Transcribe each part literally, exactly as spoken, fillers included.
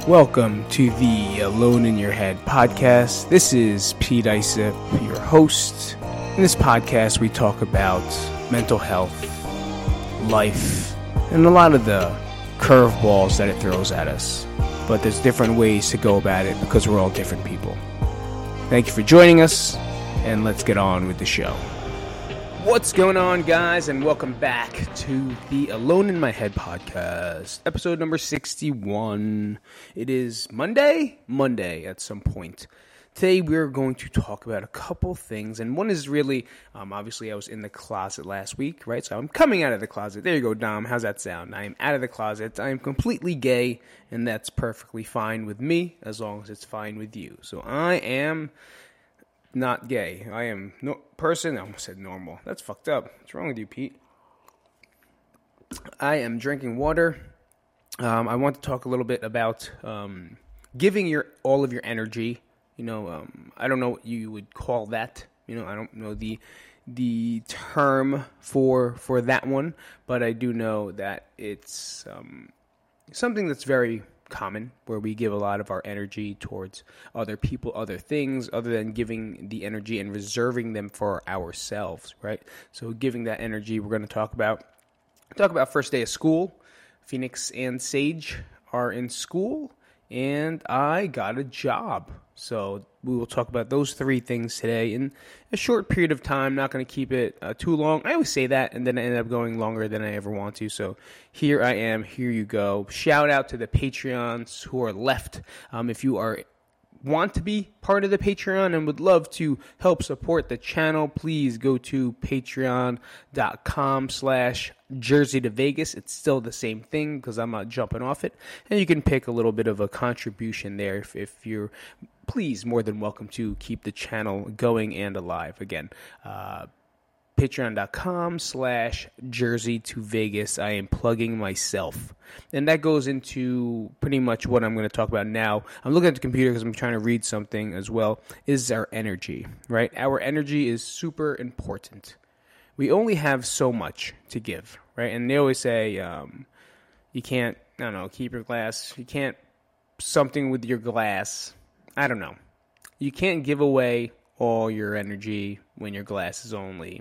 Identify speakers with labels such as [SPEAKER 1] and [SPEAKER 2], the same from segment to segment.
[SPEAKER 1] Welcome to the Alone in Your Head podcast. This is Pete Isip, your host. In this podcast, we talk about mental health, life, and a lot of the curveballs that it throws at us. But there's different ways to go about it because we're all different people. Thank you for joining us, and let's get on with the show. What's going on, guys, and welcome back to the Alone in My Head podcast, episode number sixty-one. It is Monday, Monday at some point. Today, we're going to talk about a couple things, and one is really, um, obviously, I was in the closet last week, right? So I'm coming out of the closet. There you go, Dom. How's that sound? I am out of the closet. I am completely gay, and that's perfectly fine with me, as long as it's fine with you. So I am not gay. I am no person. I almost said normal. That's fucked up. What's wrong with you, Pete? I am drinking water. Um, I want to talk a little bit about um, giving your all of your energy. You know, um, I don't know what you would call that. You know, I don't know the the term for for that one, but I do know that it's um, something that's very common, where we give a lot of our energy towards other people, other things, other than giving the energy and reserving them for ourselves, right? So giving that energy, we're going to talk about talk about first day of school. Phoenix and Sage are in school, and I got a job. So we will talk about those three things today in a short period of time. Not going to keep it uh, too long. I always say that, and then I end up going longer than I ever want to. So here I am. Here you go. Shout out to the Patreons who are left. Um, if you are want to be part of the Patreon and would love to help support the channel, please go to patreon.com slash Jersey to Vegas. It's still the same thing because I'm not jumping off it. And you can pick a little bit of a contribution there if, if you're, please, more than welcome to keep the channel going and alive. Again, uh, patreon.com slash Jersey to Vegas. I am plugging myself. And that goes into pretty much what I'm going to talk about now. I'm looking at the computer because I'm trying to read something as well. Is our energy, right? Our energy is super important. We only have so much to give, right? And they always say, um, you can't, I don't know, keep your glass. You can't, something with your glass. I don't know. You can't give away all your energy when your glass is only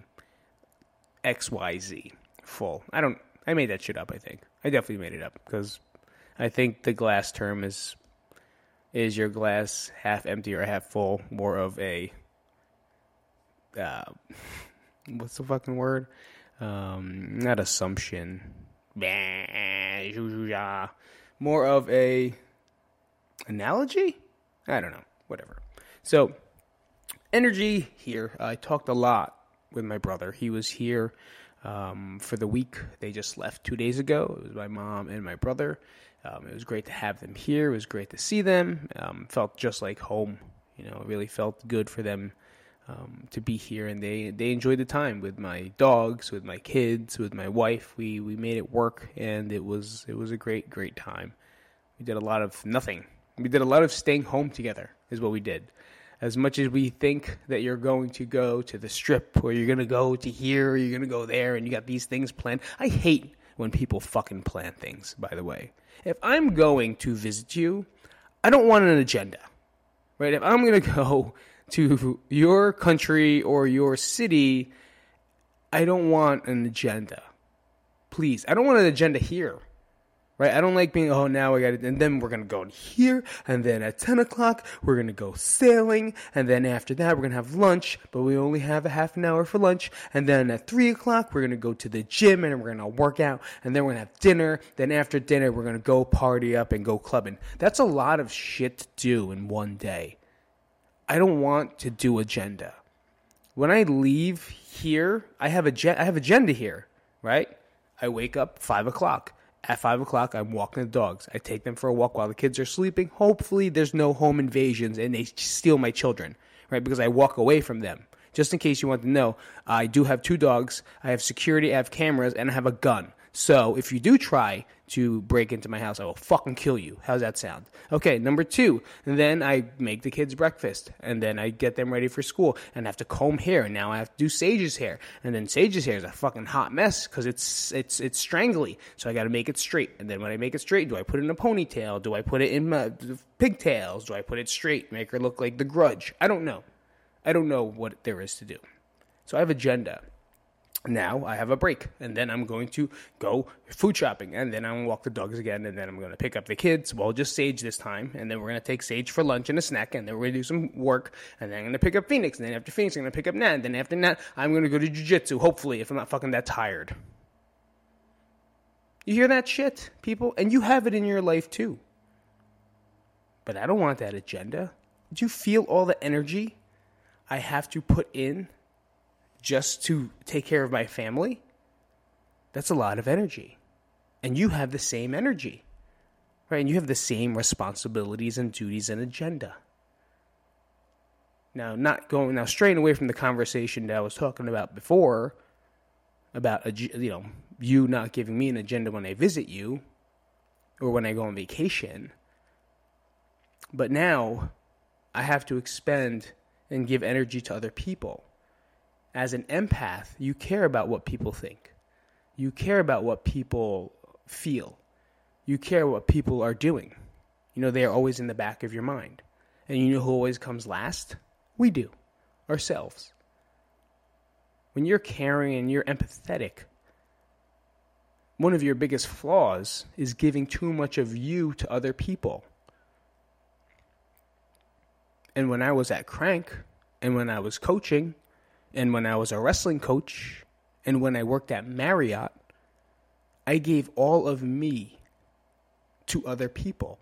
[SPEAKER 1] X Y Z full. I don't, I made that shit up, I think. I definitely made it up because I think the glass term is, is your glass half empty or half full, more of a, uh, what's the fucking word? Um, not assumption. More of a analogy? I don't know. Whatever. So, energy here. I talked a lot with my brother. He was here um, for the week. They just left two days ago. It was my mom and my brother. Um, it was great to have them here. It was great to see them. Um, felt just like home. You know, it really felt good for them um, to be here, and they, they enjoyed the time with my dogs, with my kids, with my wife. We we made it work, and it was it was a great great time. We did a lot of nothing. We did a lot of staying home together. Is what we did. As much as we think that you're going to go to the strip, or you're going to go to here, or you're going to go there, and you got these things planned. I hate when people fucking plan things, by the way. If I'm going to visit you, I don't want an agenda, right? If I'm going to go to your country or your city, I don't want an agenda. Please, I don't want an agenda here. Right, I don't like being, oh, now I got it, and then we're going to go here, and then at ten o'clock, we're going to go sailing, and then after that, we're going to have lunch, but we only have a half an hour for lunch, and then at three o'clock, we're going to go to the gym, and we're going to work out, and then we're going to have dinner, then after dinner, we're going to go party up and go clubbing. That's a lot of shit to do in one day. I don't want to do agenda. When I leave here, I have, a, I have agenda here, right? I wake up five o'clock. At five o'clock, I'm walking the dogs. I take them for a walk while the kids are sleeping. Hopefully, there's no home invasions and they steal my children, right? Because I walk away from them. Just in case you want to know, I do have two dogs. I have security, I have cameras, and I have a gun. So if you do try to break into my house, I will fucking kill you. How's that sound? Okay, number two, and then I make the kids breakfast, and then I get them ready for school, and I have to comb hair, and now I have to do Sage's hair, and then Sage's hair is a fucking hot mess because it's it's it's strangly, so I got to make it straight, and then when I make it straight, do I put it in a ponytail? Do I put it in my pigtails? Do I put it straight, make her look like the Grudge? I don't know. I don't know what there is to do. So I have agenda. Now I have a break, and then I'm going to go food shopping, and then I'm going to walk the dogs again, and then I'm going to pick up the kids, well, just Sage this time, and then we're going to take Sage for lunch and a snack, and then we're going to do some work, and then I'm going to pick up Phoenix, and then after Phoenix, I'm going to pick up Nat, and then after Nat, I'm going to go to jiu-jitsu, hopefully, if I'm not fucking that tired. You hear that shit, people? And you have it in your life, too. But I don't want that agenda. Do you feel all the energy I have to put in just to take care of my family? That's a lot of energy. And you have the same energy, right? And you have the same responsibilities and duties and agenda. Now, not going, now straying away from the conversation that I was talking about before, about, you know, you not giving me an agenda when I visit you or when I go on vacation. But now I have to expend and give energy to other people. As an empath, you care about what people think. You care about what people feel. You care what people are doing. You know, they are always in the back of your mind. And you know who always comes last? We do. Ourselves. When you're caring and you're empathetic, one of your biggest flaws is giving too much of you to other people. And when I was at Crank, and when I was coaching, and when I was a wrestling coach, and when I worked at Marriott, I gave all of me to other people.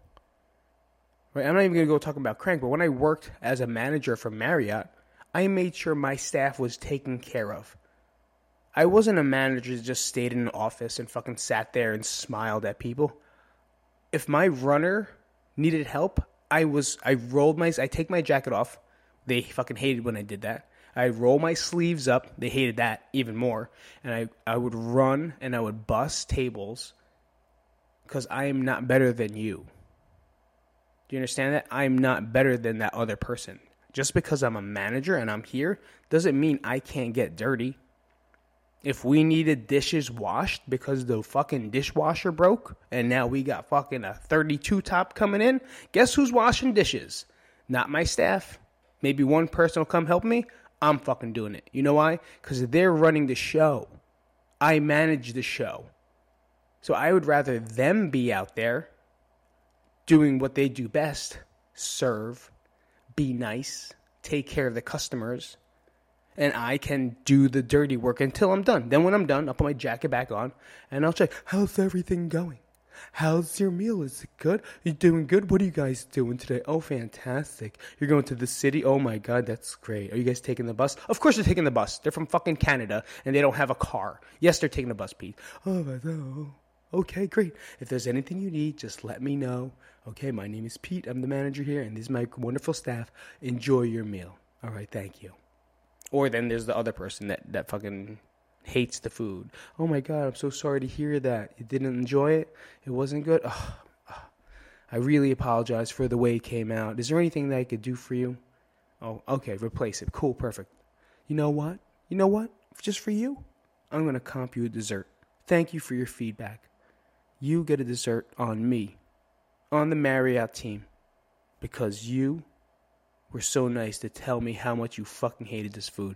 [SPEAKER 1] Right? I'm not even going to go talk about Crank, but when I worked as a manager for Marriott, I made sure my staff was taken care of. I wasn't a manager that just stayed in an office and fucking sat there and smiled at people. If my runner needed help, I was, I rolled my, I take my jacket off. They fucking hated when I did that. I roll my sleeves up. They hated that even more. And I, I would run and I would bust tables because I am not better than you. Do you understand that? I'm not better than that other person. Just because I'm a manager and I'm here doesn't mean I can't get dirty. If we needed dishes washed because the fucking dishwasher broke and now we got fucking a thirty-two top coming in, guess who's washing dishes? Not my staff. Maybe one person will come help me. I'm fucking doing it. You know why? Because they're running the show. I manage the show. So I would rather them be out there doing what they do best. Serve. Be nice. Take care of the customers. And I can do the dirty work until I'm done. Then when I'm done, I'll put my jacket back on. And I'll check, how's everything going? How's your meal? Is it good? You doing good? What are you guys doing today? Oh, fantastic. You're going to the city? Oh, my God, that's great. Are you guys taking the bus? Of course they're taking the bus. They're from fucking Canada, and they don't have a car. Yes, they're taking the bus, Pete. Oh, no. Okay, great. If there's anything you need, just let me know. Okay, my name is Pete. I'm the manager here, and this is my wonderful staff. Enjoy your meal. All right, thank you. Or then there's the other person that, that fucking hates the food. Oh my God, I'm so sorry to hear that. You didn't enjoy it? It wasn't good? Oh, oh, I really apologize for the way it came out. Is there anything that I could do for you? Oh, okay, replace it. Cool, perfect. You know what? You know what? Just for you, I'm going to comp you a dessert. Thank you for your feedback. You get a dessert on me, on the Marriott team, because you were so nice to tell me how much you fucking hated this food.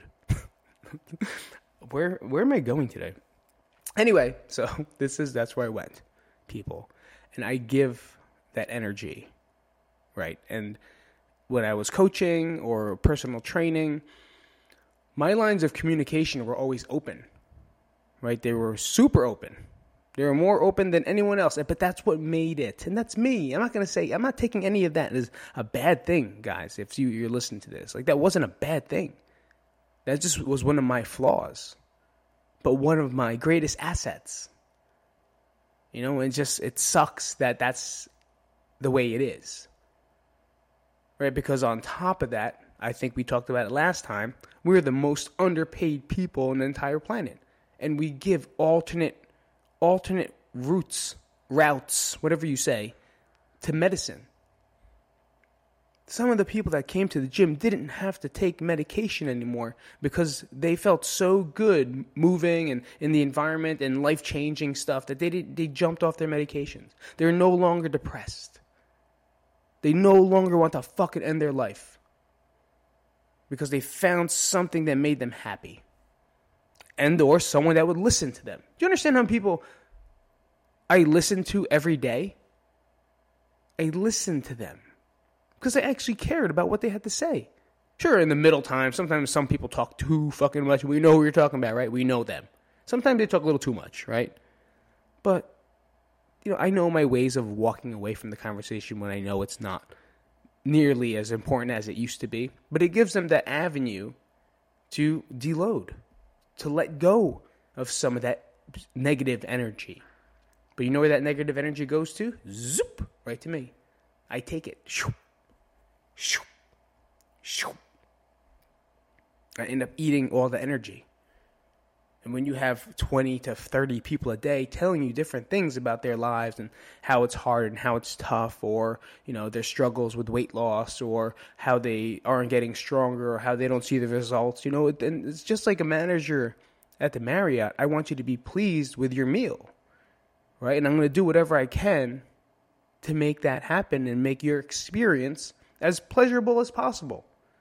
[SPEAKER 1] Where where am I going today? Anyway, so this is that's where I went, people. And I give that energy, right? And when I was coaching or personal training, my lines of communication were always open, right? They were super open. They were more open than anyone else. But that's what made it. And that's me. I'm not going to say, I'm not taking any of that as a bad thing, guys, if you, you're listening to this. Like, that wasn't a bad thing. That just was one of my flaws. But one of my greatest assets. You know, it just, it sucks that that's the way it is. Right? Because on top of that, I think we talked about it last time, we're the most underpaid people on the entire planet. And we give alternate alternate routes, routes, whatever you say, to medicine. Some of the people that came to the gym didn't have to take medication anymore because they felt so good moving and in the environment and life-changing stuff that they did, they jumped off their medications. They're no longer depressed. They no longer want to fucking end their life because they found something that made them happy. And or someone that would listen to them. Do you understand how people I listen to every day? I listen to them. Because I actually cared about what they had to say. Sure, in the middle time, sometimes some people talk too fucking much. We know who you're talking about, right? We know them. Sometimes they talk a little too much, right? But, you know, I know my ways of walking away from the conversation when I know it's not nearly as important as it used to be. But it gives them that avenue to deload, to let go of some of that negative energy. But you know where that negative energy goes to? Zoop! Right to me. I take it. Shoo. Shoo. Shoo. I end up eating all the energy. And when you have twenty to thirty people a day telling you different things about their lives and how it's hard and how it's tough, or, you know, their struggles with weight loss, or how they aren't getting stronger, or how they don't see the results, you know, and it's just like a manager at the Marriott. I want you to be pleased with your meal, right? And I'm going to do whatever I can to make that happen and make your experience as pleasurable as possible.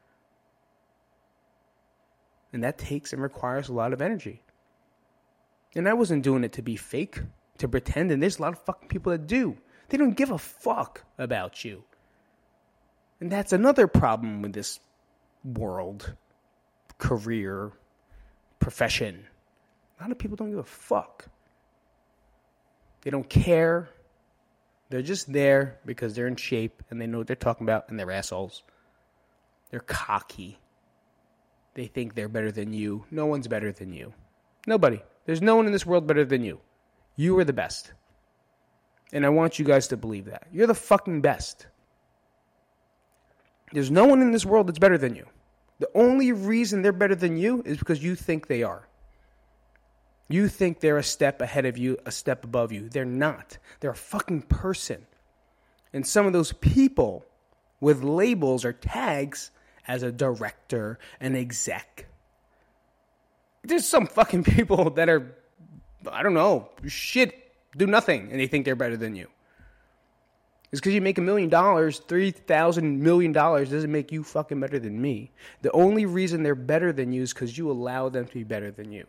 [SPEAKER 1] And that takes and requires a lot of energy. And I wasn't doing it to be fake, to pretend. And there's a lot of fucking people that do. They don't give a fuck about you. And that's another problem with this world, career, profession. A lot of people don't give a fuck. They don't care. They're just there because they're in shape and they know what they're talking about, and they're assholes. They're cocky. They think they're better than you. No one's better than you. Nobody. There's no one in this world better than you. You are the best. And I want you guys to believe that. You're the fucking best. There's no one in this world that's better than you. The only reason they're better than you is because you think they are. You think they're a step ahead of you, a step above you. They're not. They're a fucking person. And some of those people with labels or tags as a director, an exec. There's some fucking people that are, I don't know, shit, do nothing, and they think they're better than you. It's because you make a million dollars, three thousand million dollars doesn't make you fucking better than me. The only reason they're better than you is because you allow them to be better than you.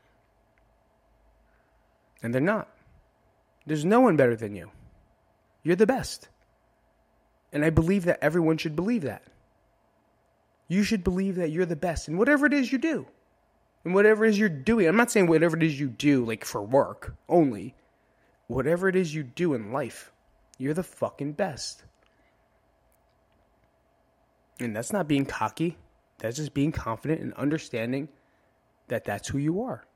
[SPEAKER 1] And they're not. There's no one better than you. You're the best. And I believe that everyone should believe that. You should believe that you're the best in whatever it is you do. And whatever it is you're doing. I'm not saying whatever it is you do, like for work only. Whatever it is you do in life, you're the fucking best. And that's not being cocky. That's just being confident and understanding that that's who you are.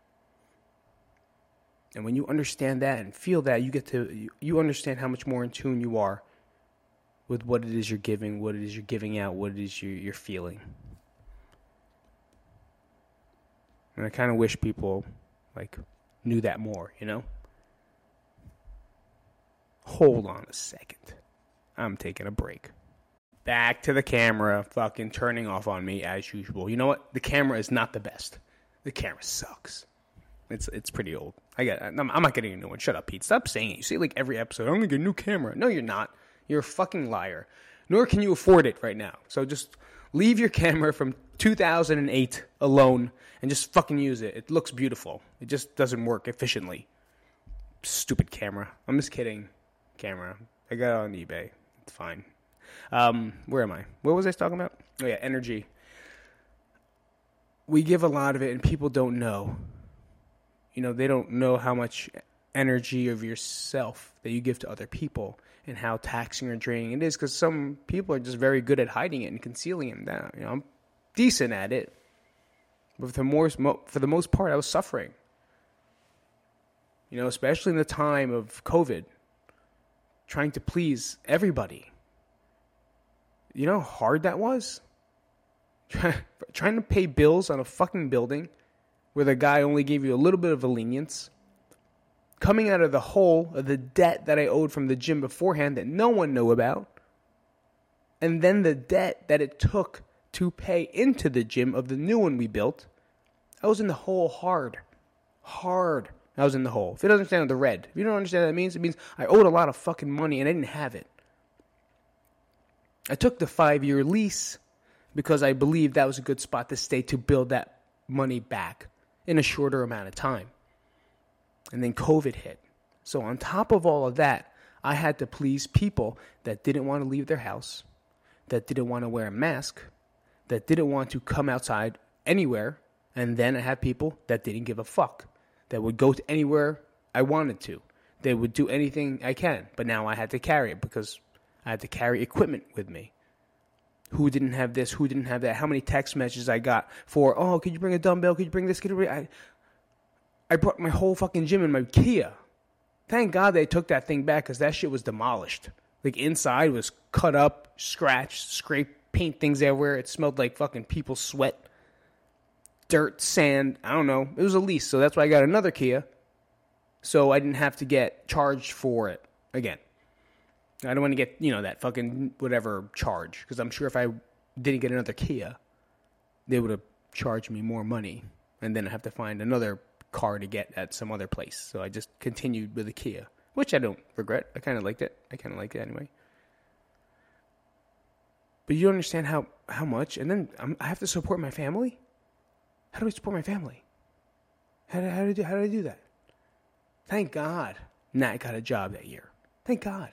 [SPEAKER 1] And when you understand that and feel that, you get to, you, you understand how much more in tune you are with what it is you're giving, what it is you're giving out, what it is you're, you're feeling. And I kind of wish people, like, knew that more, you know? Hold on a second. I'm taking a break. Back to the camera, fucking turning off on me as usual. You know what? The camera is not the best. The camera sucks. It's it's pretty old. I get. I'm, I'm not getting a new one. Shut up, Pete. Stop saying it. You say it like every episode. I'm gonna get a new camera. No, you're not. You're a fucking liar. Nor can you afford it right now. So just leave your camera from two thousand eight alone and just fucking use it. It looks beautiful. It just doesn't work efficiently. Stupid camera. I'm just kidding. Camera. I got it on eBay. It's fine. Um, where am I? What was I talking about? Oh yeah, energy. We give a lot of it and people don't know. You know, they don't know how much energy of yourself that you give to other people and how taxing or draining it is, because some people are just very good at hiding it and concealing it. Now, you know, I'm decent at it, but for the most for the most part, I was suffering. You know, especially in the time of COVID, trying to please everybody. You know how hard that was? Trying to pay bills on a fucking building where the guy only gave you a little bit of a lenience. coming out of the hole of the debt that I owed from the gym beforehand that no one knew about, and then the debt that it took to pay into the gym of the new one we built, I was in the hole hard. Hard. I was in the hole. If you don't understand the red, if you don't understand what that means, it means I owed a lot of fucking money and I didn't have it. I took the five-year lease because I believed that was a good spot to stay to build that money back in a shorter amount of time. And then COVID hit. So on top of all of that, I had to please people that didn't want to leave their house, that didn't want to wear a mask, that didn't want to come outside anywhere. And then I had people that didn't give a fuck, that would go to anywhere I wanted to. They would do anything I can. But now I had to carry it because I had to carry equipment with me. Who didn't have this? Who didn't have that? How many text messages I got for, oh, could you bring a dumbbell? Could you bring this? Could you bring... I, I brought my whole fucking gym in my Kia. Thank God they took that thing back because that shit was demolished. Like inside was cut up, scratched, scraped, paint things everywhere. It smelled like fucking people's sweat. Dirt, sand, I don't know. It was a lease, so that's why I got another Kia. So I didn't have to get charged for it again. I don't want to get, you know, that fucking whatever charge. Because I'm sure if I didn't get another Kia, they would have charged me more money. And then I have to find another car to get at some other place. So I just continued with the Kia, which I don't regret. I kind of liked it. I kind of liked it anyway. But you don't understand how, how much. And then I'm, I have to support my family. How do I support my family? How did, how did, I do, how did I do that? Thank God Nat got a job that year. Thank God.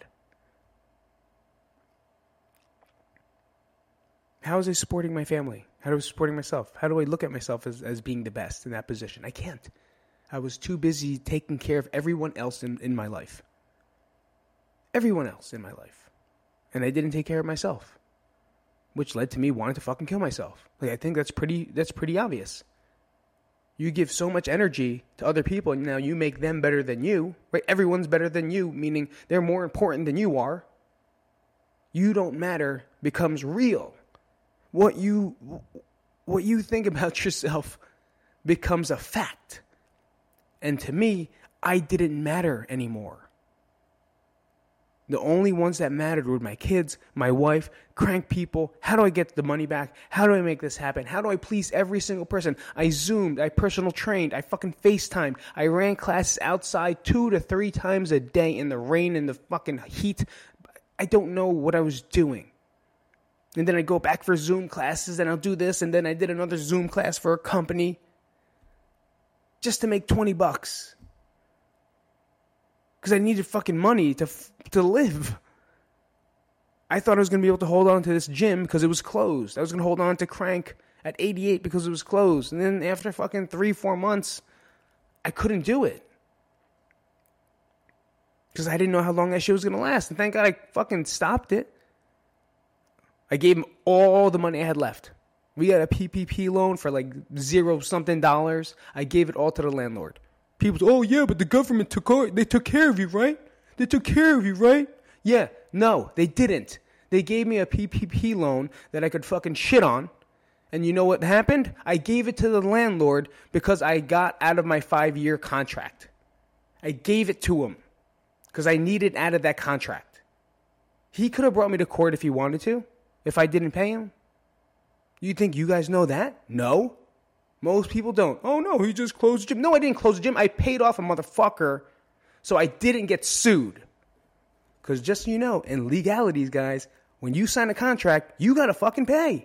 [SPEAKER 1] How is I supporting my family? How do I supporting myself? How do I look at myself as, as being the best in that position? I can't. I was too busy taking care of everyone else in, in my life. Everyone else in my life. And I didn't take care of myself. Which led to me wanting to fucking kill myself. Like, I think that's pretty that's pretty obvious. You give so much energy to other people, and now you make them better than you, right? Everyone's better than you, meaning they're more important than you are. You don't matter becomes real. What you what you think about yourself becomes a fact. And to me, I didn't matter anymore. The only ones that mattered were my kids, my wife, crank people. How do I get the money back? How do I make this happen? How do I please every single person? I Zoomed, I personal trained, I fucking FaceTimed. I ran classes outside two to three times a day in the rain and the fucking heat. I don't know what I was doing. And then I go back for Zoom classes and I'll do this. And then I did another Zoom class for a company just to make twenty bucks. Because I needed fucking money to to live. I thought I was going to be able to hold on to this gym because it was closed. I was going to hold on to Crank at eighty-eight because it was closed. And then after fucking three, four months, I couldn't do it. Because I didn't know how long that shit was going to last. And thank God I fucking stopped it. I gave him all the money I had left. We got a P P P loan for like zero something dollars. I gave it all to the landlord. People say, oh yeah, but the government took they took care of you, right? They took care of you, right? Yeah, no, they didn't. They gave me a P P P loan that I could fucking shit on. And you know what happened? I gave it to the landlord because I got out of my five-year contract. I gave it to him because I needed out of that contract. He could have brought me to court if he wanted to, if I didn't pay him. You think you guys know that? No. Most people don't. Oh, no, he just closed the gym. No, I didn't close the gym. I paid off a motherfucker so I didn't get sued. Because just so you know, in legalities, guys, when you sign a contract, you got to fucking pay.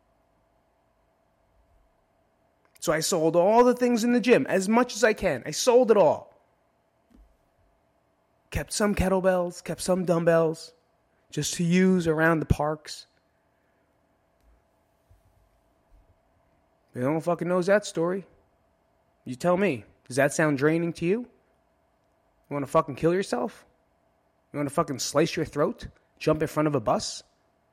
[SPEAKER 1] So I sold all the things in the gym, as much as I can. I sold it all. Kept some kettlebells, kept some dumbbells, just to use around the parks. No one fucking knows that story. You tell me. Does that sound draining to you? You want to fucking kill yourself? You want to fucking slice your throat? Jump in front of a bus?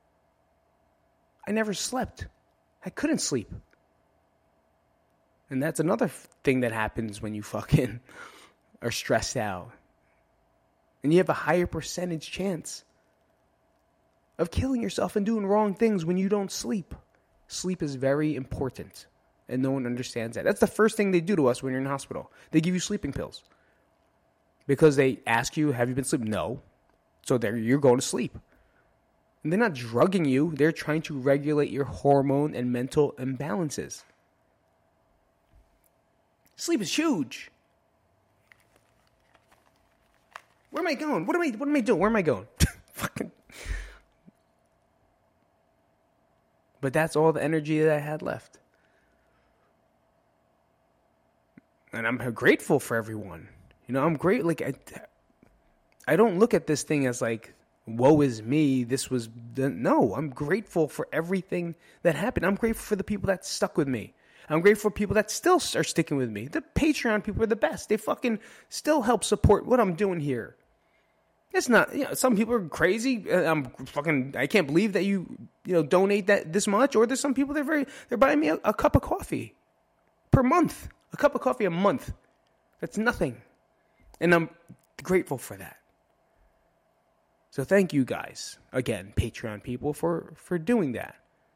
[SPEAKER 1] I never slept. I couldn't sleep. And that's another thing that happens when you fucking are stressed out. And you have a higher percentage chance of killing yourself and doing wrong things when you don't sleep. Sleep is very important. And no one understands that. That's the first thing they do to us when you're in the hospital. They give you sleeping pills. Because they ask you, have you been sleeping? No. So there you're going to sleep. And they're not drugging you. They're trying to regulate your hormone and mental imbalances. Sleep is huge. Where am I going? What am I what am I doing? Where am I going? Fucking. But that's all the energy that I had left. And I'm grateful for everyone. You know, I'm great. Like, I, I don't look at this thing as like, woe is me. This was, the, no, I'm grateful for everything that happened. I'm grateful for the people that stuck with me. I'm grateful for people that still are sticking with me. The Patreon people are the best. They fucking still help support what I'm doing here. It's not, you know, some people are crazy. I'm fucking, I can't believe that you, you know, donate that this much. Or there's some people that are very, they're buying me a, a cup of coffee per month. A cup of coffee a month. That's nothing. And I'm grateful for that. So thank you guys, again, Patreon people, for, for doing that.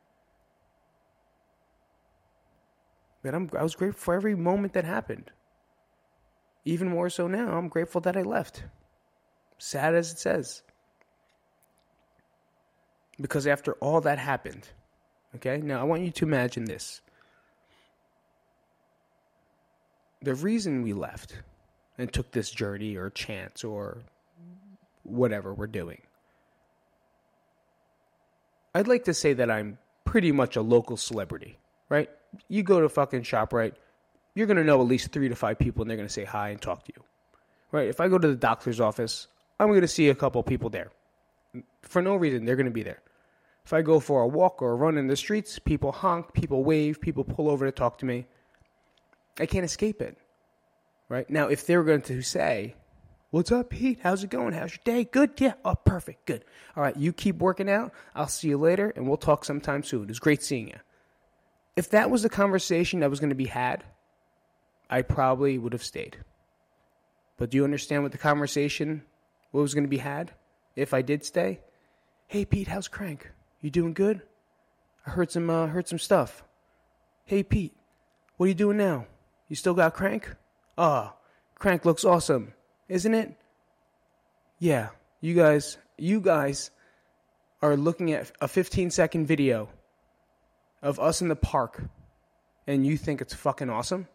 [SPEAKER 1] But I'm, I was grateful for every moment that happened. Even more so now, I'm grateful that I left. Sad as it says. Because after all that happened, okay? Now, I want you to imagine this. The reason we left and took this journey or chance or whatever we're doing, I'd like to say that I'm pretty much a local celebrity, right? You go to fucking ShopRite, you're going to know at least three to five people and they're going to say hi and talk to you, right? If I go to the doctor's office, I'm going to see a couple people there. For no reason, they're going to be there. If I go for a walk or a run in the streets, people honk, people wave, people pull over to talk to me. I can't escape it, right? Now, if they're going to say, what's up, Pete? How's it going? How's your day? Good? Yeah. Oh, perfect. Good. All right. You keep working out. I'll see you later, and we'll talk sometime soon. It was great seeing you. If that was the conversation that was going to be had, I probably would have stayed. But do you understand what the conversation what was going to be had if I did stay? Hey, Pete, how's Crank? You doing good? I heard some, uh, heard some stuff. Hey, Pete, what are you doing now? You still got Crank? Ah, oh, Crank looks awesome, isn't it? Yeah, you guys, you guys are looking at a fifteen second video of us in the park, and you think it's fucking awesome?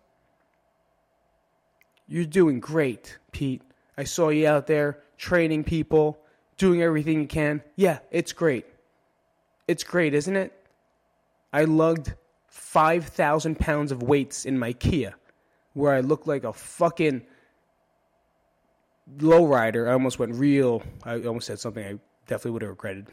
[SPEAKER 1] You're doing great, Pete. I saw you out there training people, doing everything you can. Yeah, it's great. It's great, isn't it? I lugged five thousand pounds of weights in my Kia, where I looked like a fucking lowrider. I almost went real. I almost said something I definitely would have regretted.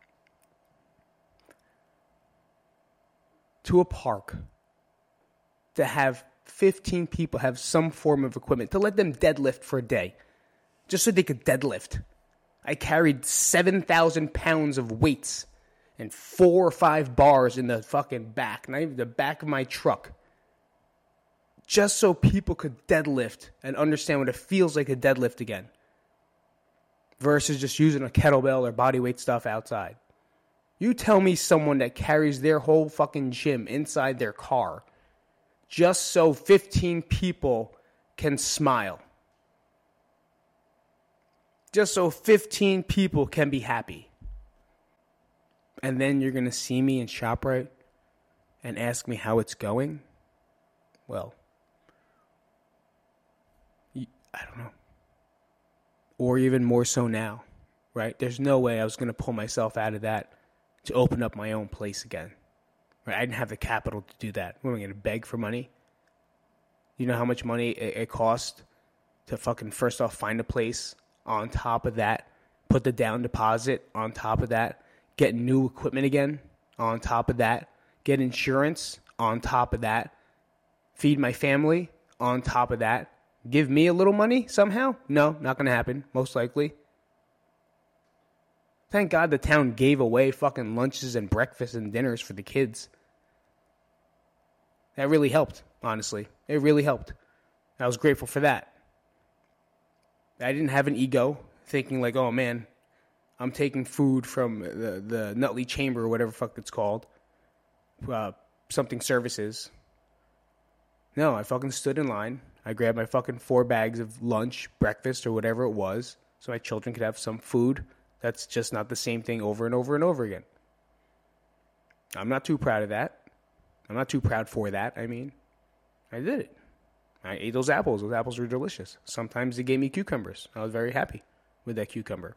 [SPEAKER 1] To a park to have fifteen people have some form of equipment, to let them deadlift for a day, just so they could deadlift. I carried seven thousand pounds of weights and four or five bars in the fucking back, not even the back of my truck, just so people could deadlift and understand what it feels like to deadlift again, versus just using a kettlebell or bodyweight stuff outside. You tell me someone that carries their whole fucking gym inside their car just so fifteen people can smile. Just so fifteen people can be happy. And then you're going to see me in ShopRite and ask me how it's going? Well, I don't know. Or even more so now, right? There's no way I was going to pull myself out of that to open up my own place again. Right? I didn't have the capital to do that. What am I going to beg for money? You know how much money it, it cost to fucking first off find a place, on top of that, put the down deposit, on top of that, get new equipment again, on top of that, get insurance, on top of that, feed my family, on top of that, give me a little money somehow? No, not going to happen, most likely. Thank God the town gave away fucking lunches and breakfasts and dinners for the kids. That really helped, honestly. It really helped. I was grateful for that. I didn't have an ego thinking like, oh man, I'm taking food from the, the Nutley Chamber or whatever the fuck it's called. Uh, something services. No, I fucking stood in line. I grabbed my fucking four bags of lunch, breakfast, or whatever it was, so my children could have some food. That's just not the same thing over and over and over again. I'm not too proud of that. I'm not too proud for that, I mean. I did it. I ate those apples. Those apples were delicious. Sometimes they gave me cucumbers. I was very happy with that cucumber.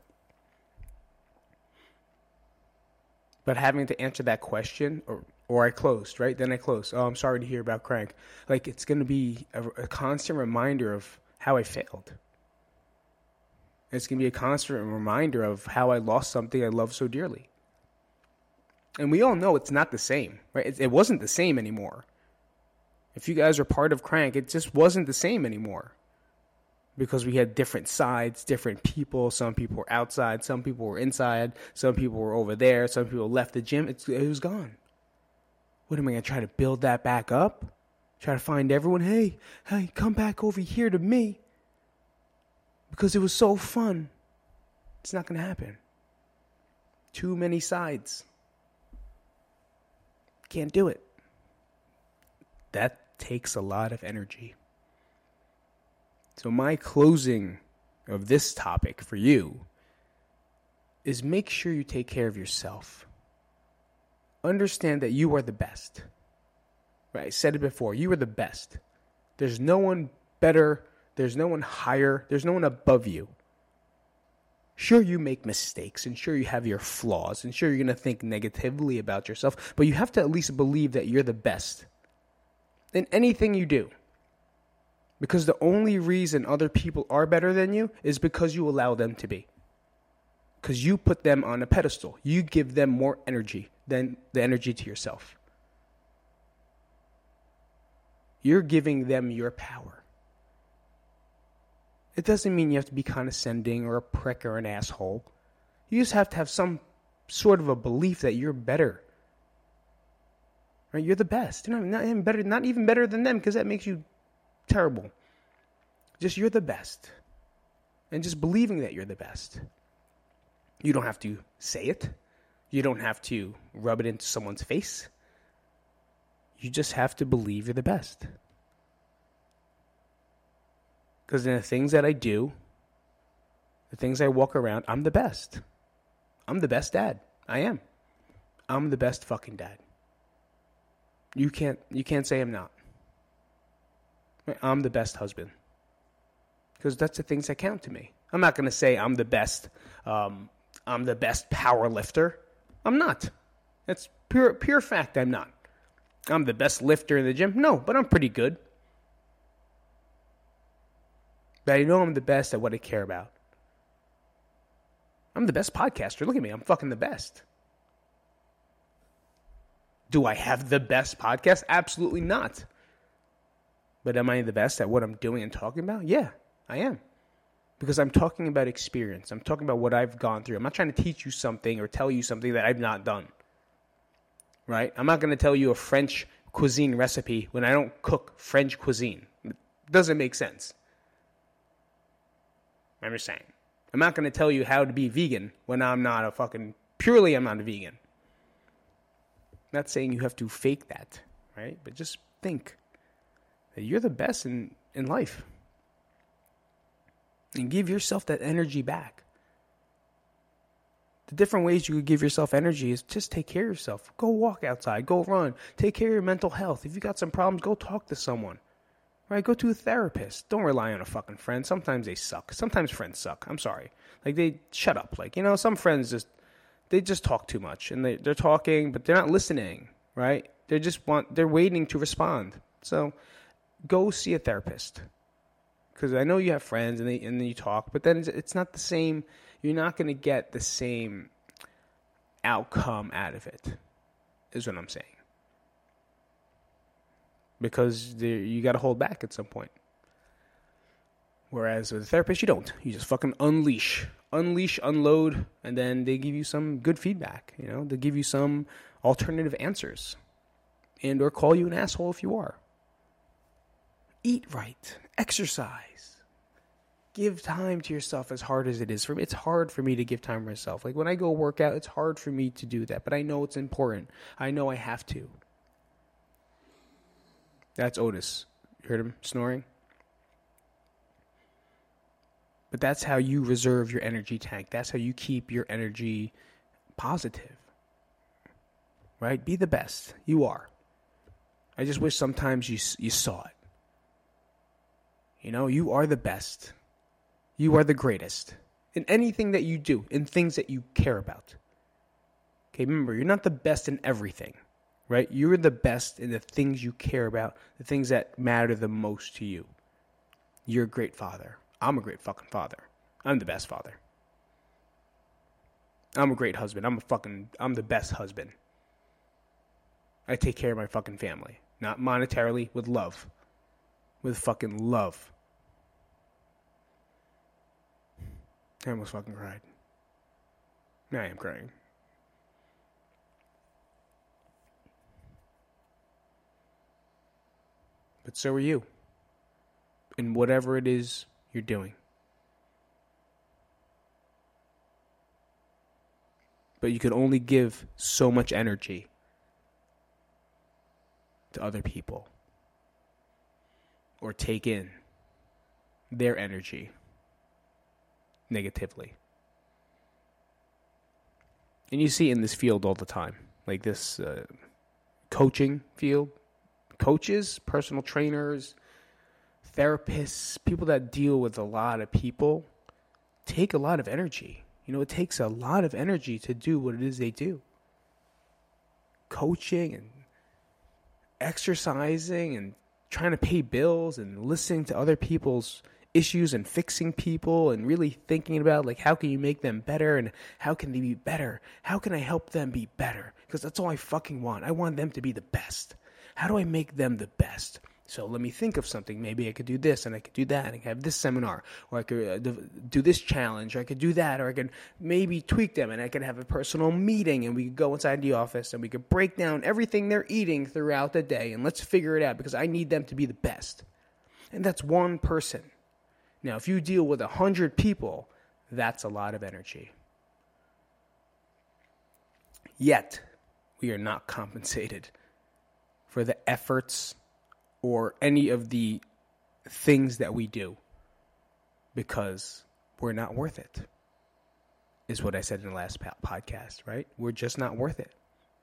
[SPEAKER 1] But having to answer that question, or or I closed, right? Then I closed. Oh, I'm sorry to hear about Crank. Like, it's going to be a, a constant reminder of how I failed. It's going to be a constant reminder of how I lost something I love so dearly. And we all know it's not the same, right? It, it wasn't the same anymore. If you guys are part of Crank, it just wasn't the same anymore. Because we had different sides, different people. Some people were outside. Some people were inside. Some people were over there. Some people left the gym. It's, it was gone. What am I going to try to build that back up? Try to find everyone, hey, hey, come back over here to me. Because it was so fun. It's not going to happen. Too many sides. Can't do it. That takes a lot of energy. So my closing of this topic for you is make sure you take care of yourself. Understand that you are the best. Right? I said it before. You are the best. There's no one better. There's no one higher. There's no one above you. Sure, you make mistakes, and sure, you have your flaws, and sure, you're going to think negatively about yourself, but you have to at least believe that you're the best in anything you do. Because the only reason other people are better than you is because you allow them to be. Because you put them on a pedestal. You give them more energy than the energy to yourself. You're giving them your power. It doesn't mean you have to be condescending or a prick or an asshole. You just have to have some sort of a belief that you're better. Right? You're the best. You're not, not even better, not even better than them, because that makes you terrible. Just you're the best. And just believing that you're the best. You don't have to say it. You don't have to rub it into someone's face. You just have to believe you're the best. Because in the things that I do, the things I walk around, I'm the best. I'm the best dad. I am. I'm the best fucking dad. You can't you can't say I'm not. I'm the best husband. Because that's the things that count to me. I'm not going to say I'm the best um, I'm the best power lifter. I'm not. That's pure pure fact I'm not. I'm the best lifter in the gym. No, but I'm pretty good. But I know I'm the best at what I care about. I'm the best podcaster. Look at me. I'm fucking the best. Do I have the best podcast? Absolutely not. But am I the best at what I'm doing and talking about? Yeah, I am. Because I'm talking about experience. I'm talking about what I've gone through. I'm not trying to teach you something or tell you something that I've not done. Right? I'm not going to tell you a French cuisine recipe when I don't cook French cuisine. It doesn't make sense. I'm just saying. I'm not going to tell you how to be vegan when I'm not a fucking... Purely, I'm not a vegan. I'm not saying you have to fake that, right? But just think that you're the best in, in life. And give yourself that energy back. The different ways you could give yourself energy is just take care of yourself. Go walk outside. Go run. Take care of your mental health. If you got some problems, go talk to someone. Right? Go to a therapist. Don't rely on a fucking friend. Sometimes they suck. Sometimes friends suck. I'm sorry. Like, they shut up. Like, you know, some friends just, they just talk too much. And they, they're talking, but they're not listening. Right? They just want, they're waiting to respond. So go see a therapist. Because I know you have friends and, they, and then you talk, but then it's, it's not the same. You're not going to get the same outcome out of it, is what I'm saying. Because you got to hold back at some point. Whereas with a therapist, you don't. You just fucking unleash. Unleash, unload, and then they give you some good feedback. You know, they give you some alternative answers. And or call you an asshole if you are. Eat right. Exercise. Give time to yourself as hard as it is for me. It's hard for me to give time to myself. Like when I go work out, it's hard for me to do that. But I know it's important. I know I have to. That's Otis. You heard him snoring? But that's how you reserve your energy tank. That's how you keep your energy positive. Right? Be the best. You are. I just wish sometimes you you saw it. You know, you are the best. You are the greatest in anything that you do, in things that you care about. Okay, remember, you're not the best in everything, right? You're the best in the things you care about, the things that matter the most to you. You're a great father. I'm a great fucking father. I'm the best father. I'm a great husband. I'm a fucking, I'm the best husband. I take care of my fucking family. Not monetarily, with love. With fucking love. I almost fucking cried. Now I am crying. But so are you. In whatever it is you're doing. But you can only give so much energy to other people. Or take in their energy negatively. And you see in this field all the time. Like this uh, coaching field. Coaches, personal trainers, therapists, people that deal with a lot of people take a lot of energy. You know, it takes a lot of energy to do what it is they do. Coaching and exercising and trying to pay bills and listening to other people's issues and fixing people and really thinking about, like, how can you make them better and how can they be better? How can I help them be better? Because that's all I fucking want. I want them to be the best. How do I make them the best? So let me think of something. Maybe I could do this and I could do that. And I could have this seminar, or I could uh, do this challenge, or I could do that, or I could maybe tweak them and I could have a personal meeting and we could go inside the office and we could break down everything they're eating throughout the day and let's figure it out because I need them to be the best. And that's one person. Now, if you deal with a hundred people, that's a lot of energy. Yet, we are not compensated for the efforts or any of the things that we do because we're not worth it, is what I said in the last podcast, right? We're just not worth it.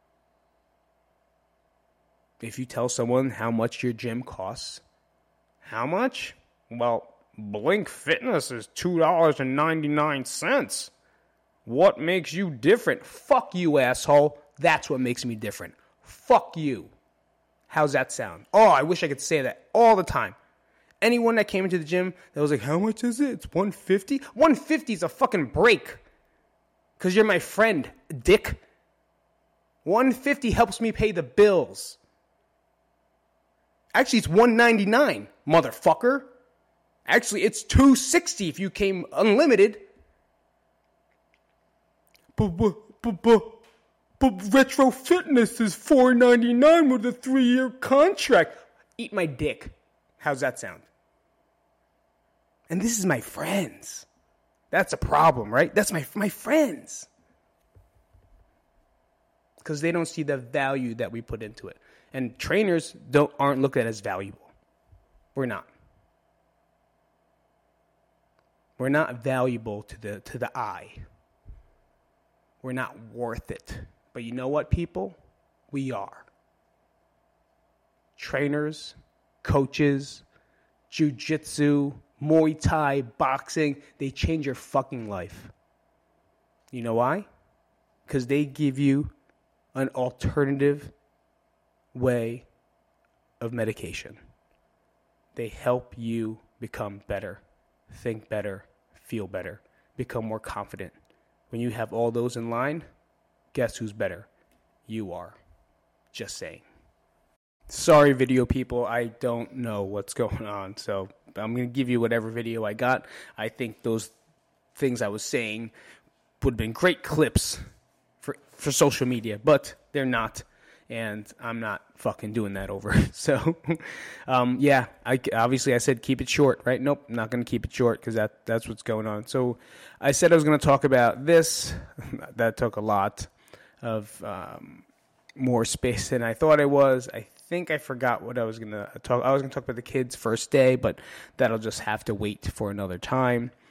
[SPEAKER 1] If you tell someone how much your gym costs, how much? Well, Blink Fitness is two dollars and ninety-nine cents. What makes you different? Fuck you, asshole. That's what makes me different. Fuck you. How's that sound? Oh, I wish I could say that all the time. Anyone that came into the gym that was like, how much is it? It's one hundred fifty dollars? one hundred fifty dollars is a fucking break. Because you're my friend, dick. one hundred fifty dollars helps me pay the bills. Actually, it's one hundred ninety-nine dollars, motherfucker. Actually, it's two hundred sixty dollars if you came unlimited. But, but, but, but. But Retro Fitness is four ninety-nine with a three-year contract. Eat my dick. How's that sound? And this is my friends. That's a problem, right? That's my my friends. Because they don't see the value that we put into it. And trainers don't aren't looked at as valuable. We're not. We're not valuable to the to the eye. We're not worth it. But you know what, people? We are. Trainers, coaches, jiu-jitsu, Muay Thai, boxing, they change your fucking life. You know why? Because they give you an alternative way of medication. They help you become better, think better, feel better, become more confident. When you have all those in line, guess who's better? You are. Just saying. Sorry, video people. I don't know what's going on. So I'm going to give you whatever video I got. I think those things I was saying would have been great clips for, for social media. But they're not. And I'm not fucking doing that over. So, um, yeah. I, obviously, I said keep it short, right? Nope. I'm not going to keep it short because that, that's what's going on. So I said I was going to talk about this. That took a lot of um, more space than I thought I was. I think I forgot what I was going to talk. I was going to talk about the kids' first day, but that'll just have to wait for another time.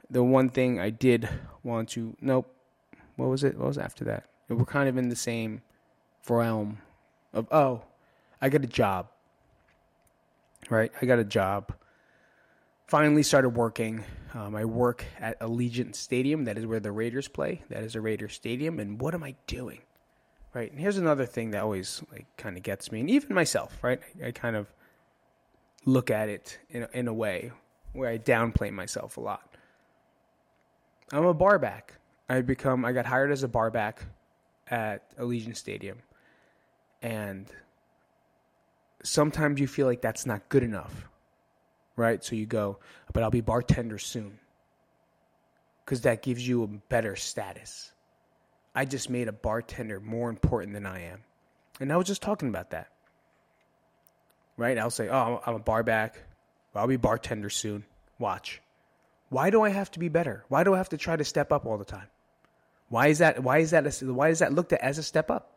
[SPEAKER 1] the one thing I did want to, nope, what was it? What was after that? We're kind of in the same realm of, oh, I got a job, right? I got a job. Finally started working. Um, I work at Allegiant Stadium. That is where the Raiders play. That is a Raiders stadium. And what am I doing? Right? And here's another thing that always like kind of gets me, and even myself, right? I, I kind of look at it in a, in a way where I downplay myself a lot. I'm a bar back. I become. I got hired as a bar back at Allegiant Stadium, and sometimes you feel like that's not good enough, right? So you go, but I'll be bartender soon, because that gives you a better status. I just made a bartender more important than I am, and I was just talking about that, right? I'll say, oh, I'm a bar back. I'll be bartender soon. Watch. Why do I have to be better? Why do I have to try to step up all the time? Why is that? Why is that? A, why is that looked at as a step up?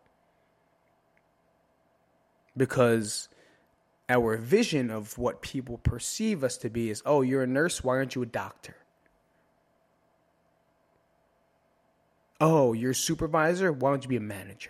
[SPEAKER 1] Because our vision of what people perceive us to be is, oh, you're a nurse. Why aren't you a doctor? Oh, you're a supervisor. Why don't you be a manager?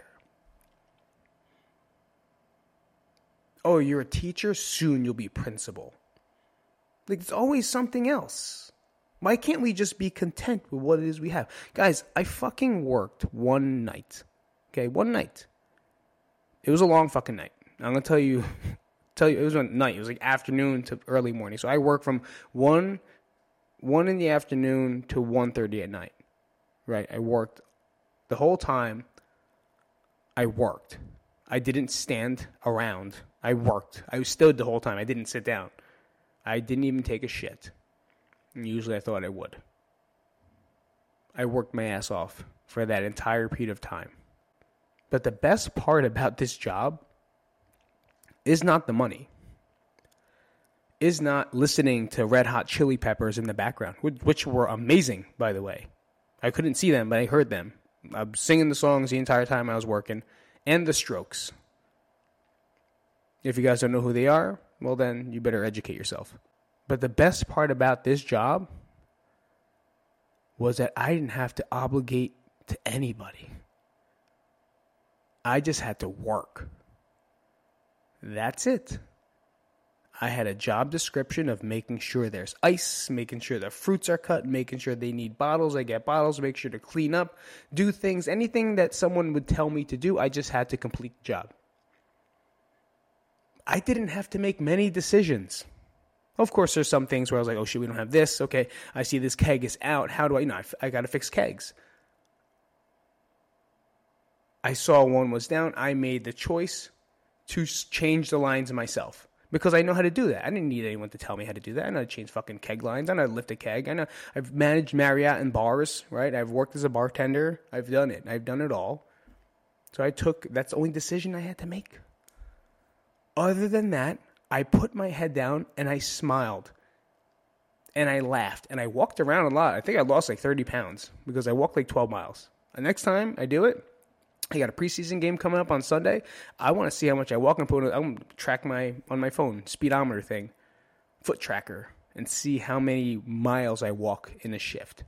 [SPEAKER 1] Oh, you're a teacher. Soon you'll be principal. Like, it's always something else. Why can't we just be content with what it is we have? Guys, I fucking worked one night. Okay, one night. It was a long fucking night. I'm going to tell you, tell you, it was a night. It was like afternoon to early morning. So I worked from one, one in the afternoon to one thirty at night. Right? I worked the whole time. I worked. I didn't stand around. I worked. I stood the whole time. I didn't sit down. I didn't even take a shit. Usually I thought I would. I worked my ass off for that entire period of time. But the best part about this job is not the money. Is not listening to Red Hot Chili Peppers in the background, which were amazing, by the way. I couldn't see them, but I heard them. I'm singing the songs the entire time I was working. And the Strokes. If you guys don't know who they are, well then you better educate yourself. But the best part about this job was that I didn't have to obligate to anybody. I just had to work. That's it. I had a job description of making sure there's ice, making sure the fruits are cut, making sure they need bottles. I get bottles, make sure to clean up, do things, anything that someone would tell me to do, I just had to complete the job. I didn't have to make many decisions. Of course, there's some things where I was like, oh shit, we don't have this. Okay, I see this keg is out. How do I, you know, I, I got to fix kegs. I saw one was down. I made the choice to change the lines myself because I know how to do that. I didn't need anyone to tell me how to do that. I know how to change fucking keg lines. I know how to lift a keg. I know I've managed Marriott and bars, right? I've worked as a bartender. I've done it. I've done it all. So I took, that's the only decision I had to make. Other than that, I put my head down and I smiled and I laughed and I walked around a lot. I think I lost like thirty pounds because I walked like twelve miles. The next time I do it, I got a preseason game coming up on Sunday. I want to see how much I walk and put it. I'm going to track my, on my phone, speedometer thing, foot tracker, and see how many miles I walk in a shift.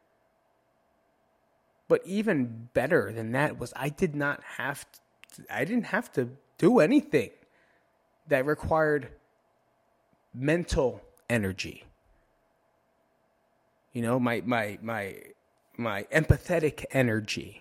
[SPEAKER 1] But even better than that was I did not have to, I didn't have to do anything that required mental energy. You know, my my my my empathetic energy.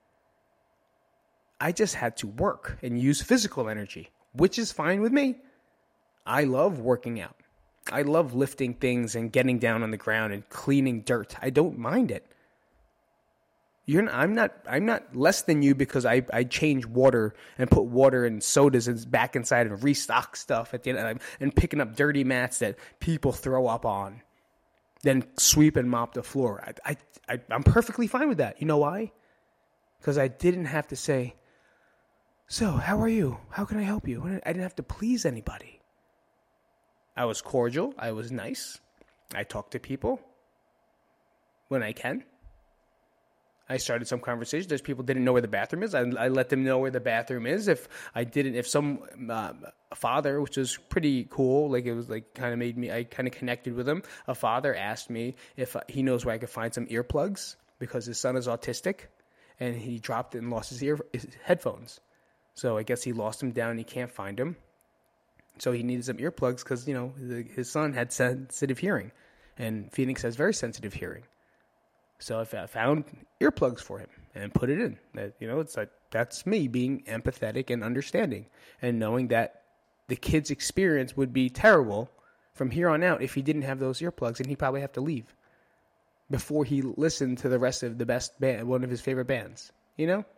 [SPEAKER 1] I just had to work and use physical energy, which is fine with me. I love working out. I love lifting things and getting down on the ground and cleaning dirt. I don't mind it. You're not, I'm not I'm not less than you because I, I change water and put water and sodas and back inside and restock stuff at the end of, and picking up dirty mats that people throw up on, then sweep and mop the floor. I, I, I I'm perfectly fine with that. You know why? Because I didn't have to say, so how are you? How can I help you? I didn't have to please anybody. I was cordial. I was nice. I talk to people when I can. I started some conversations. There's people didn't know where the bathroom is. I, I let them know where the bathroom is. If I didn't, if some uh, father, which was pretty cool, like it was like kind of made me, I kind of connected with him. A father asked me if he knows where I could find some earplugs because his son is autistic, and he dropped it and lost his ear his headphones. So I guess he lost them down and he can't find them. So he needed some earplugs because, you know, his son had sensitive hearing, and Phoenix has very sensitive hearing. So I found earplugs for him and put it in. That, you know, it's like, that's me being empathetic and understanding and knowing that the kid's experience would be terrible from here on out if he didn't have those earplugs, and he'd probably have to leave before he listened to the rest of the best band, one of his favorite bands. You know?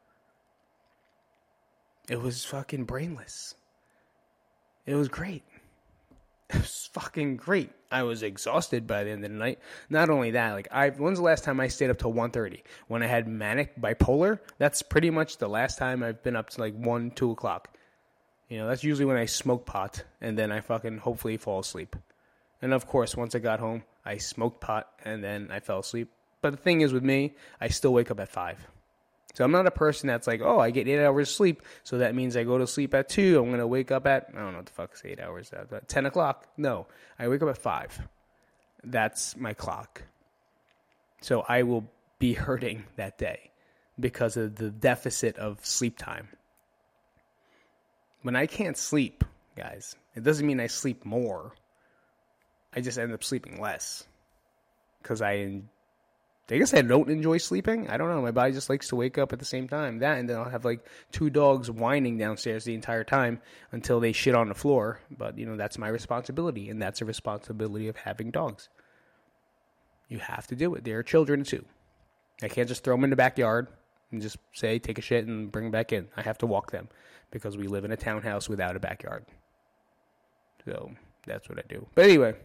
[SPEAKER 1] It was fucking brainless. It was great. It was fucking great. I was exhausted by the end of the night. Not only that, like I, when's the last time I stayed up till one thirty? When I had manic bipolar, that's pretty much the last time I've been up to like one, two o'clock. You know, that's usually when I smoke pot and then I fucking hopefully fall asleep. And of course, once I got home, I smoked pot and then I fell asleep. But the thing is with me, I still wake up at five. So I'm not a person that's like, oh, I get eight hours sleep, so that means I go to sleep at two. I'm going to wake up at, I don't know what the fuck is eight hours, at ten o'clock. No, I wake up at five. That's my clock. So I will be hurting that day because of the deficit of sleep time. When I can't sleep, guys, it doesn't mean I sleep more. I just end up sleeping less because I I guess I don't enjoy sleeping. I don't know. My body just likes to wake up at the same time. That, and then I'll have like two dogs whining downstairs the entire time until they shit on the floor. But, you know, that's my responsibility, and that's a responsibility of having dogs. You have to do it. They're children, too. I can't just throw them in the backyard and just say, take a shit and bring them back in. I have to walk them because we live in a townhouse without a backyard. So that's what I do. But anyway,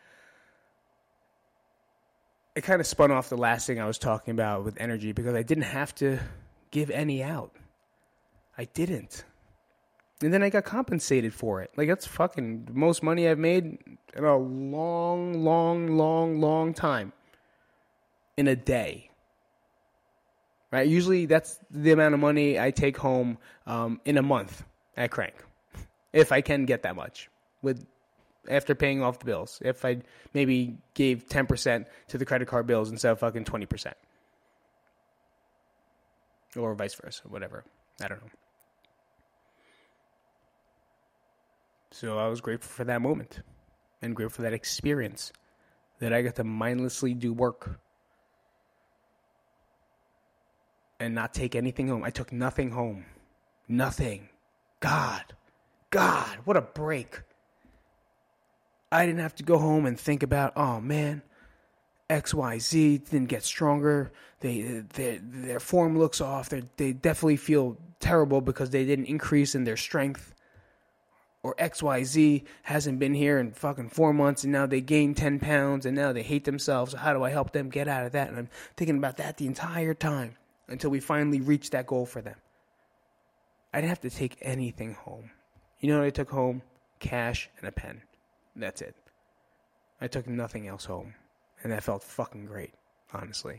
[SPEAKER 1] it kind of spun off the last thing I was talking about with energy because I didn't have to give any out. I didn't. And then I got compensated for it. Like, that's fucking the most money I've made in a long, long, long, long time. In a day. Right? Usually that's the amount of money I take home um, in a month at Crank. If I can get that much. With after paying off the bills. If I maybe gave ten percent to the credit card bills instead of fucking twenty percent. Or vice versa, whatever. I don't know. So I was grateful for that moment. And grateful for that experience. That I got to mindlessly do work. And not take anything home. I took nothing home. Nothing. God. God, what a break. I didn't have to go home and think about, oh man, X Y Z didn't get stronger. They, they their form looks off. They they definitely feel terrible because they didn't increase in their strength. Or X Y Z hasn't been here in fucking four months and now they gained ten pounds and now they hate themselves. So how do I help them get out of that? And I'm thinking about that the entire time until we finally reach that goal for them. I didn't have to take anything home. You know what I took home? Cash and a pen. That's it. I took nothing else home. And that felt fucking great, honestly.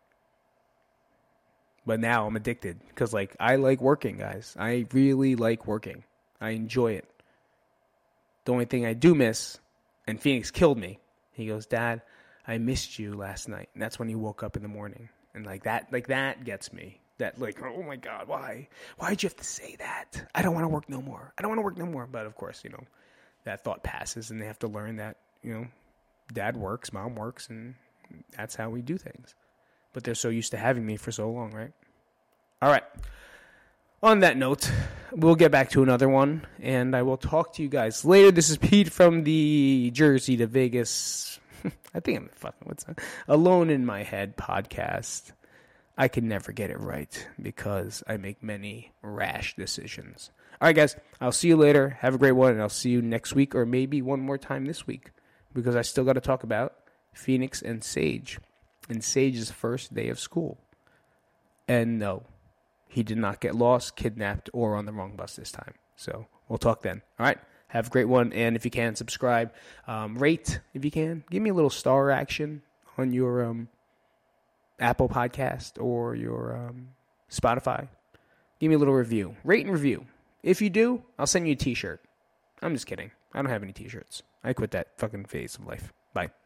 [SPEAKER 1] But now I'm addicted. Because, like, I like working, guys. I really like working. I enjoy it. The only thing I do miss, and Phoenix killed me. He goes, Dad, I missed you last night. And that's when he woke up in the morning. And, like, that like that gets me. That, like, oh, my God, why? Why'd you have to say that? I don't want to work no more. I don't want to work no more. But, of course, you know. That thought passes, and they have to learn that, you know, dad works, mom works, and that's how we do things. But they're so used to having me for so long, right? All right. On that note, we'll get back to another one, and I will talk to you guys later. This is Pete from the Jersey to Vegas, I think I'm fucking, what's that? Alone in My Head podcast. I can never get it right because I make many rash decisions. All right, guys, I'll see you later. Have a great one, and I'll see you next week or maybe one more time this week because I still got to talk about Phoenix and Sage and Sage's first day of school. And no, he did not get lost, kidnapped, or on the wrong bus this time. So we'll talk then. All right, have a great one, and if you can, subscribe. Um, rate, if you can. Give me a little star action on your um, Apple Podcast or your um, Spotify. Give me a little review. Rate and review. If you do, I'll send you a t-shirt. I'm just kidding. I don't have any t-shirts. I quit that fucking phase of life. Bye.